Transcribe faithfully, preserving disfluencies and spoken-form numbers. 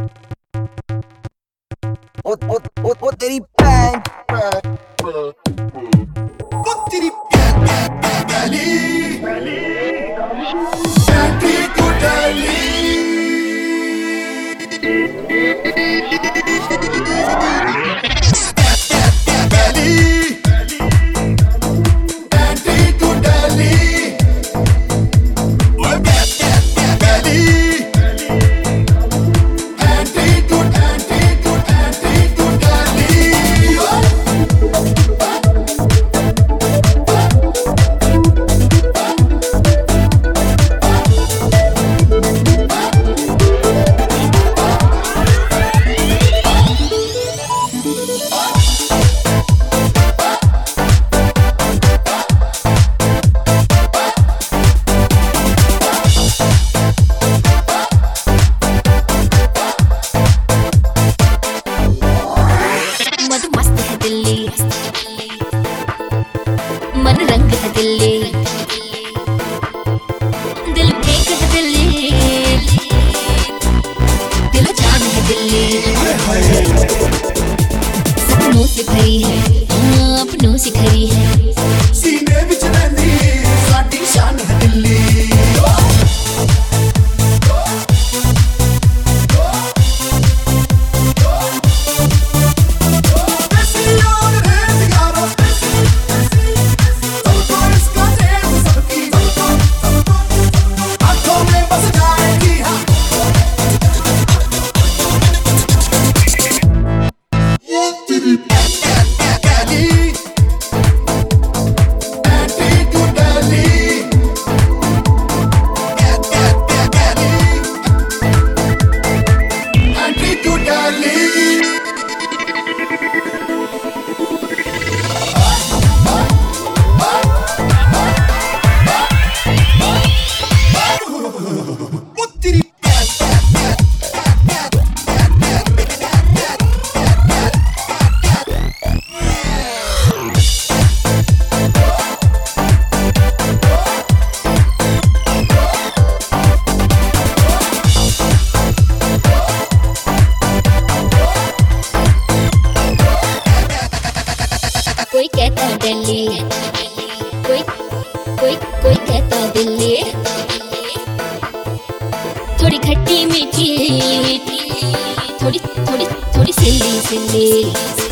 ओ ओ ओ ओ तेरी पैन ओ तेरी गली बैटरी को डाली मन रंग है दिल्ली, दिल फेंक है दिल्ली, दिल जान है दिल्ली। सपनों से भरी है, अपनों से खरी है, सीने विच रहंदी साडी शान है दिल्ली। कोई कहता दिल्ली, कोई कोई कोई कहता दिल्ली, थोड़ी खट्टी मीठी, थोड़ी थोड़ी थोड़ी सिल्ली सिल्ली।